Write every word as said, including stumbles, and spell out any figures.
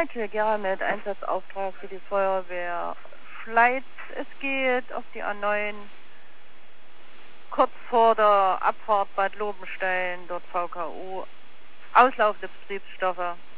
Michael Gera mit Einsatzauftrag für die Feuerwehr Schleiz. Es geht auf die A neun, kurz vor der Abfahrt Bad Lobenstein, dort V K U, auslaufende Betriebsstoffe.